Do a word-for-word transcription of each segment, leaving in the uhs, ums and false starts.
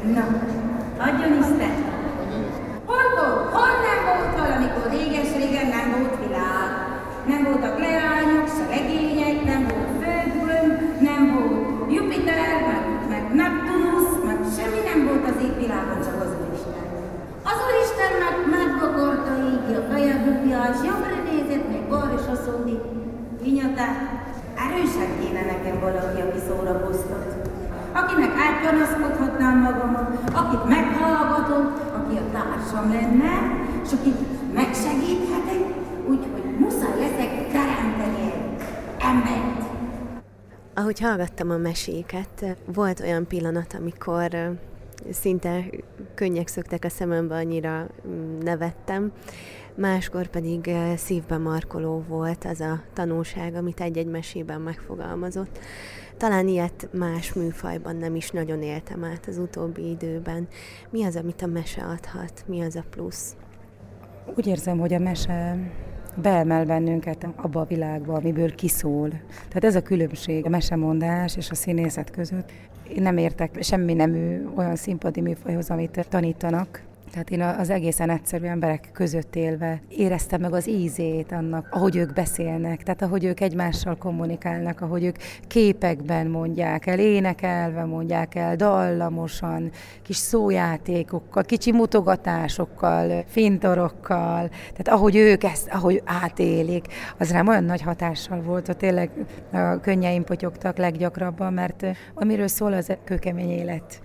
Na, adjon Isten! Hol volt? Hol nem volt valamikor? Réges-régen nem volt világ. Nem voltak leányok, se legények, nem volt földgömb, nem volt Jupiter, meg, meg Neptunus, meg semmi nem volt az égvilágon, csak az Úristen. Az Úristennek megvakarta így a fejedúja, és jobbra nézett, meg balra, és azt mondja, Vinyata, erősen kéne nekem valaki, aki szórakoztat. Akinek átpanaszkodhatnám magamat, akit meghallgatok, aki a társam lenne, és akit megsegíthetek, úgyhogy muszáj leszek teremteni egy embert. Ahogy hallgattam a meséket, volt olyan pillanat, amikor szinte könnyek szöktek a szemembe, annyira nevettem. Máskor pedig szívbe markoló volt az a tanulság, amit egy-egy mesében megfogalmazott. Talán ilyet más műfajban nem is nagyon éltem át az utóbbi időben. Mi az, amit a mese adhat? Mi az a plusz? Úgy érzem, hogy a mese beemel bennünket abba a világba, amiből kiszól. Tehát ez a különbség a mesemondás és a színészet között. Én nem értek semmi nemű olyan színpadi műfajhoz, amit tanítanak. Tehát én az egészen egyszerű emberek között élve éreztem meg az ízét annak, ahogy ők beszélnek, tehát ahogy ők egymással kommunikálnak, ahogy ők képekben mondják el, énekelve mondják el, dallamosan, kis szójátékokkal, kicsi mutogatásokkal, fintorokkal, tehát ahogy ők ezt, ahogy átélik, az rám olyan nagy hatással volt, hogy tényleg a könnyeim potyogtak leggyakrabban, mert amiről szól, az kőkemény élet.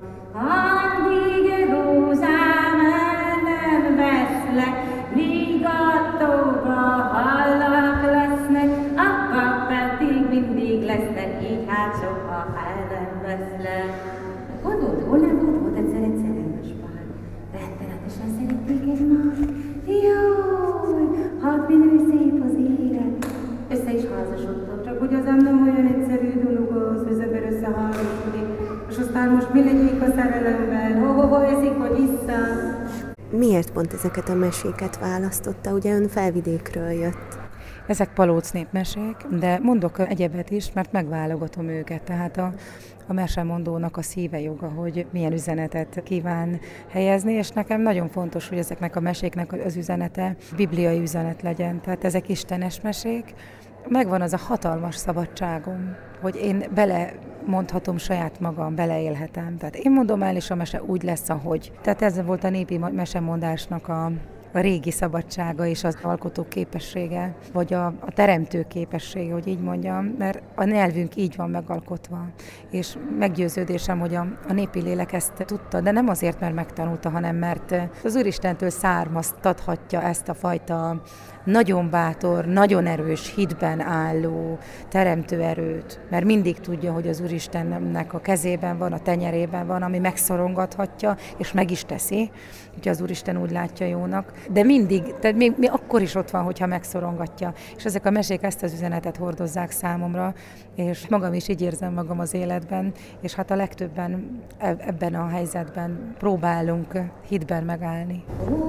Addig rózám el nem veszlek, míg attól a hallak lesznek, apa pedig mindig lesznek, így hát soha el nem veszlek. Gondold, hol nem volt, volt egyszer egy szerelmes pár. Rettenetesen szerették egymást. Jaj, hát minő szép az élet. Össze is házasodtak, csak hogy az nem olyan egyszerű dolog az, hogy az ember összeházasodik. És aztán most mi legyék a szerelemben? Hova eszik, vagy vissza? Miért pont ezeket a meséket választotta? Ugye ön Felvidékről jött. Ezek palóc népmesék, de mondok egyebet is, mert megválogatom őket. Tehát a, a mesemondónak a szíve joga, hogy milyen üzenetet kíván helyezni, és nekem nagyon fontos, hogy ezeknek a meséknek az üzenete bibliai üzenet legyen. Tehát ezek istenes mesék. Megvan az a hatalmas szabadságom, hogy én bele mondhatom saját magam, beleélhetem. Tehát én mondom el, és a mese úgy lesz, ahogy. Tehát ez volt a népi mesemondásnak a, a régi szabadsága és az alkotó képessége, vagy a, a teremtő képessége, hogy így mondjam, mert a nyelvünk így van megalkotva. És meggyőződésem, hogy a, a népi lélek ezt tudta, de nem azért, mert megtanulta, hanem mert az Úristentől származtathatja ezt a fajta nagyon bátor, nagyon erős, hitben álló teremtő erőt, mert mindig tudja, hogy az Úristennek a kezében van, a tenyerében van, ami megszorongathatja, és meg is teszi, hogy az Úristen úgy látja jónak, de mindig, tehát még, még akkor is ott van, hogyha megszorongatja. És ezek a mesék ezt az üzenetet hordozzák számomra, és magam is így érzem magam az életben, és hát a legtöbben ebben a helyzetben próbálunk hitben megállni.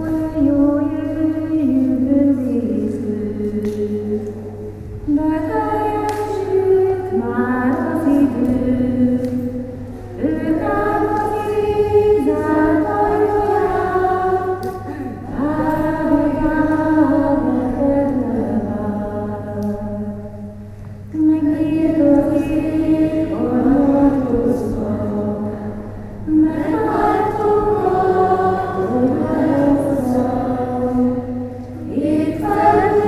De teljesült már az idő, ők rám az ízzel hajtják, elvigál nekedve vár. Megírt az ég a nyolcozva, megváltogat, hogy megszal, ég felé.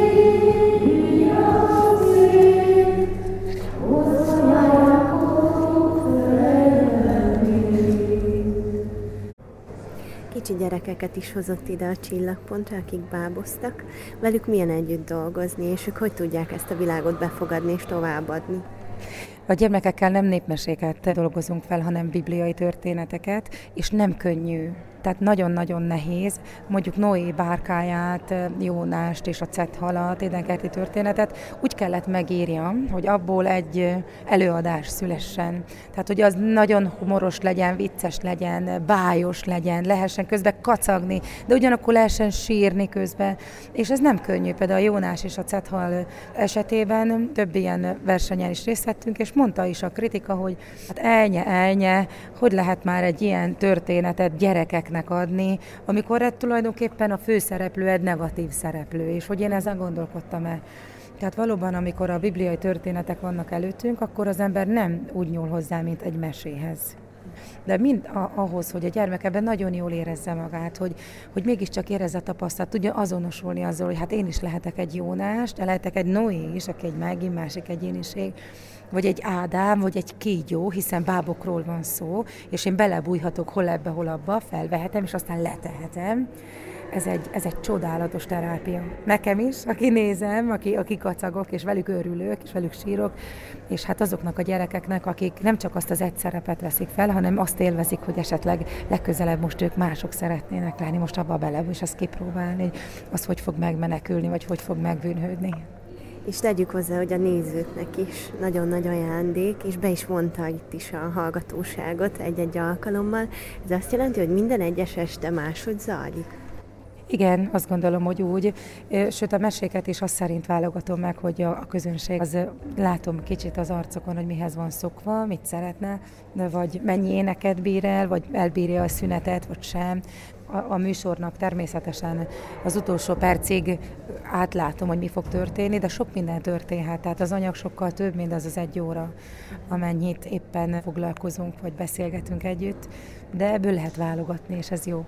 Kicsi gyerekeket is hozott ide a Csillagpontra, akik báboztak. Velük milyen együtt dolgozni, és ők hogy tudják ezt a világot befogadni és továbbadni? A gyermekekkel nem népmeséket dolgozunk fel, hanem bibliai történeteket, és nem könnyű. Tehát nagyon-nagyon nehéz, mondjuk Noé bárkáját, Jónást és a cethalat, édenkerti történetet úgy kellett megírjam, hogy abból egy előadás szülessen. Tehát, hogy az nagyon humoros legyen, vicces legyen, bájos legyen, lehessen közben kacagni, de ugyanakkor lehessen sírni közben. És ez nem könnyű. Például a Jónás és a cethal esetében több ilyen versenyen is részt vettünk, és mondta is a kritika, hogy hát elnye, elnye, hogy lehet már egy ilyen történetet gyerekeknek adni, amikor ez tulajdonképpen a főszereplő egy negatív szereplő, és hogy én ezen gondolkodtam el. Tehát valóban, amikor a bibliai történetek vannak előttünk, akkor az ember nem úgy nyúl hozzá, mint egy meséhez. De mind a, ahhoz, hogy a gyermek ebben nagyon jól érezze magát, hogy, hogy mégiscsak érezze a tapasztalat, tudja azonosulni azzal, hogy hát én is lehetek egy Jónás, de lehetek egy Noé is, aki egy megint másik egyéniség, vagy egy Ádám, vagy egy kígyó, hiszen bábokról van szó, és én belebújhatok hol ebbe, hol abba, felvehetem, és aztán letehetem. Ez egy, ez egy csodálatos terápia. Nekem is, aki nézem, aki, aki kacagok, és velük örülök, és velük sírok, és hát azoknak a gyerekeknek, akik nem csak azt az egy szerepet veszik fel, hanem azt élvezik, hogy esetleg legközelebb most ők mások szeretnének lenni, most abba bele, és azt kipróbálni, hogy az hogy fog megmenekülni, vagy hogy fog megbűnhődni. És tegyük hozzá, hogy a nézőknek is nagyon nagy ajándék, és be is mondta itt is a hallgatóságot egy-egy alkalommal. Ez azt jelenti, hogy minden egyes este máshogy zajlik? Igen, azt gondolom, hogy úgy. Sőt, a meséket is azt szerint válogatom meg, hogy a közönség, az látom kicsit az arcokon, hogy mihez van szokva, mit szeretne, vagy mennyi éneket bír el, vagy elbírja a szünetet, vagy sem. A, a műsornak természetesen az utolsó percig átlátom, hogy mi fog történni, de sok minden történhet. Tehát az anyag sokkal több, mint az az egy óra, amennyit éppen foglalkozunk, vagy beszélgetünk együtt, de ebből lehet válogatni, és ez jó.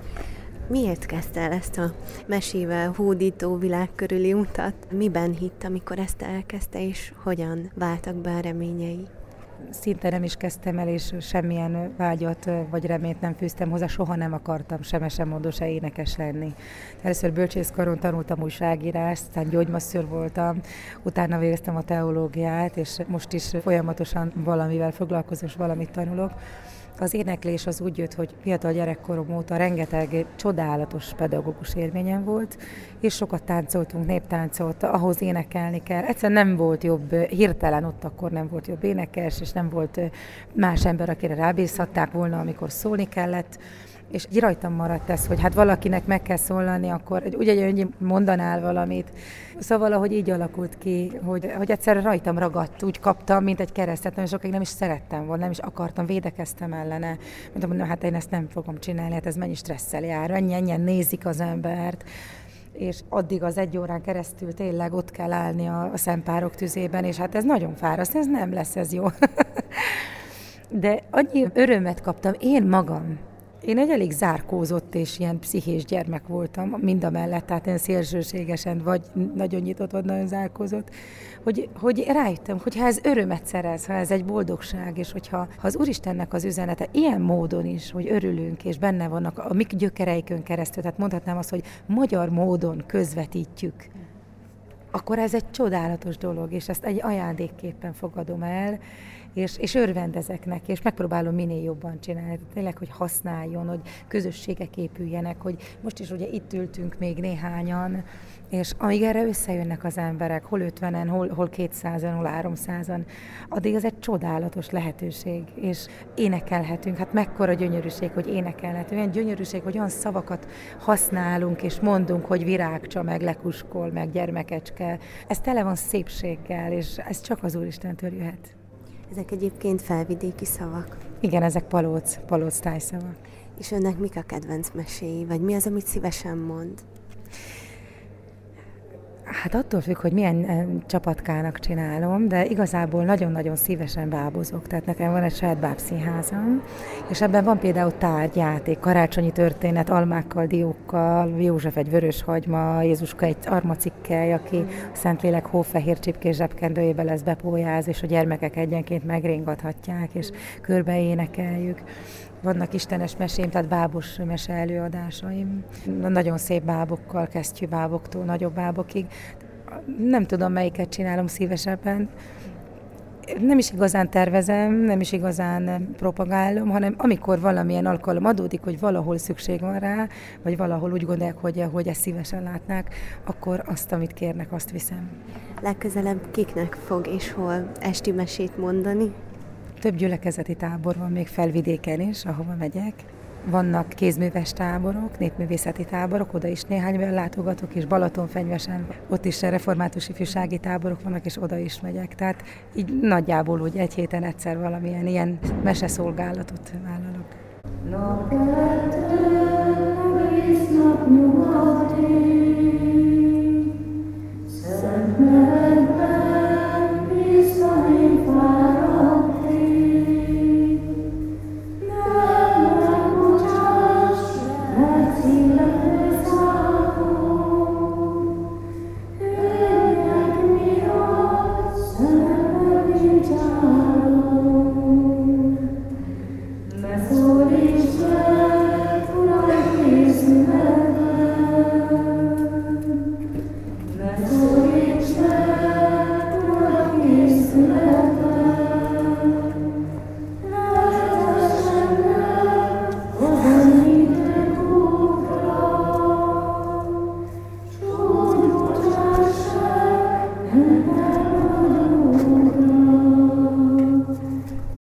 Miért kezdte el ezt a mesével hódító világ körüli utat? Miben hitt, amikor ezt elkezdte, és hogyan váltak be a reményei? Szinte nem is kezdtem el, és semmilyen vágyat vagy reményt nem fűztem hozzá, soha nem akartam se mesemondó, se énekes lenni. Először bölcsészkaron tanultam újságírást, aztán gyógymasször voltam, utána végeztem a teológiát, és most is folyamatosan valamivel foglalkozom, és valamit tanulok. Az éneklés az úgy jött, hogy fiatal gyerekkorom óta rengeteg csodálatos pedagógus élményem volt, és sokat táncoltunk, néptáncot, ahhoz énekelni kell. Egyszerűen nem volt jobb, hirtelen ott akkor nem volt jobb énekes, és nem volt más ember, akire rábízhatták volna, amikor szólni kellett. És így rajtam maradt ez, hogy hát valakinek meg kell szólani, akkor ugye hogy mondanál valamit. Szóval valahogy így alakult ki, hogy, hogy egyszerűen rajtam ragadt, úgy kaptam, mint egy keresztet, és sokáig nem is szerettem volna, nem is akartam, védekeztem ellene. Mondtam, hogy hát én ezt nem fogom csinálni, hát ez mennyi stresszel jár, ennyi, ennyien nézik az embert. És addig az egy órán keresztül tényleg ott kell állni a, a szempárok tüzében, és hát ez nagyon fáraszt, ez nem lesz ez jó. De annyi örömet kaptam én magam. Én egy elég zárkózott és ilyen pszichés gyermek voltam, mind a mellett, tehát én szélsőségesen vagy nagyon nyitott, vagy nagyon zárkózott, hogy, hogy rájöttem, hogy ha ez örömet szerez, ha ez egy boldogság, és hogyha ha az Úristennek az üzenete ilyen módon is, hogy örülünk, és benne vannak a mi gyökereikön keresztül, tehát mondhatnám azt, hogy magyar módon közvetítjük, akkor ez egy csodálatos dolog, és ezt egy ajándékképpen fogadom el, és, és örvendezek neki, és megpróbálom minél jobban csinálni. Tényleg, hogy használjon, hogy közösségek épüljenek, hogy most is ugye itt ültünk még néhányan, és amíg erre összejönnek az emberek, hol ötvenen, hol, hol kétszázan, hol háromszázan, addig ez egy csodálatos lehetőség, és énekelhetünk. Hát mekkora gyönyörűség, hogy énekelhetünk. Olyan gyönyörűség, hogy olyan szavakat használunk, és mondunk, hogy virágcsa, meg lekuskol, meg gyermekecske. Ez tele van szépséggel, és ez csak az Úristentől jöhet. Ezek egyébként felvidéki szavak. Igen, ezek palóc, palóc tájszavak. És önnek mik a kedvenc meséi, vagy mi az, amit szívesen mond? Hát attól függ, hogy milyen e, csapatkának csinálom, de igazából nagyon-nagyon szívesen bábozok. Tehát nekem van egy saját bábszínházam, és ebben van például tárgyjáték, karácsonyi történet, almákkal, diókkal, József egy vörös hagyma, Jézuska egy armacikkely, aki a Szentlélek hófehér csipkés zsebkendőjébe lesz bepójáz, és a gyermekek egyenként megringathatják, és körbe énekeljük. Vannak istenes mesém, tehát bábos mese előadásaim. Nagyon szép bábokkal, kesztyűbáboktól nagyobb bábokig. Nem tudom, melyiket csinálom szívesebben. Nem is igazán tervezem, nem is igazán propagálom, hanem amikor valamilyen alkalom adódik, hogy valahol szükség van rá, vagy valahol úgy gondolják, hogy, hogy ezt szívesen látnák, akkor azt, amit kérnek, azt viszem. Legközelebb kiknek fog és hol esti mesét mondani? Több gyülekezeti tábor van még Felvidéken is, ahova megyek. Vannak kézműves táborok, népművészeti táborok, oda is néhány látogatok, és Balatonfenyvesen, ott is református ifjúsági táborok vannak, és oda is megyek. Tehát így nagyjából úgy egy héten egyszer valamilyen ilyen meseszolgálatot vállalok. Napkeleten, egész nap nyugati, szent